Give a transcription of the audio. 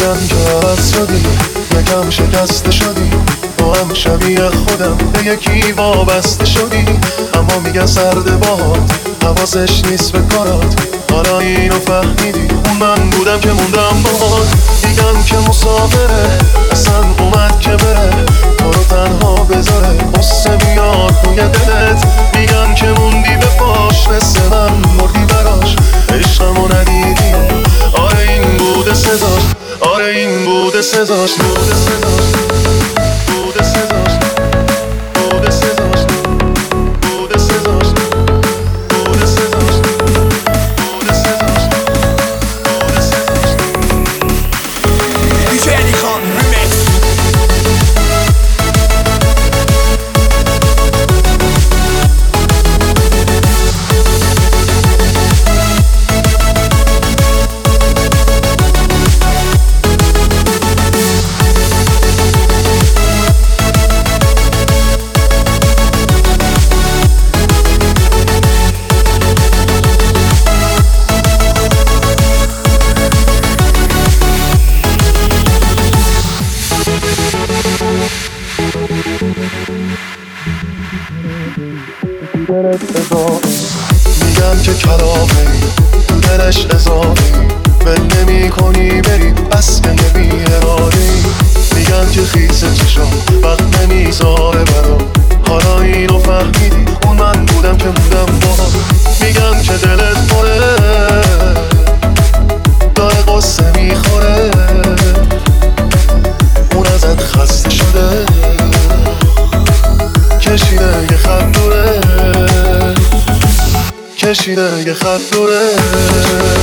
میگن که عوض شدی، یکم شکسته شدی، تو هم شبیه خودم به یکی وابسته شدی. اما میگن سرد باهات، حواسش نیست به کارات، حالا اینو فهمیدی اون من بودم که موندم باهات. میگن که مسافره، اصلا اومد که بره، تو رو تنها بذاره، قصه بیاد توی دلت. میگن که موندی به پاش، مثل من مردی براش، عشقمو ندیدی. آره این بوده سزاش، آره این بوده سزاش، بوده سزاش، بوده سزاش، بوده سزاش، بوده سزاش، بوده سزاش، بوده سزاش، بوده سزاش. دیجی علی خان ریمیکس. میگن که کلافی، دلش اضافی، ول نمی کنی بری، بس که بی ارادی. میگن که خیس چشم وقت نمیذاره برا، حالا اینو فهمیدی اون من بودم که بودم با. میگن که دلت پره، داره قصه میخوره، اون ازت خسته شده، کشیده یه خط دوره، کشیده یه خط دوره.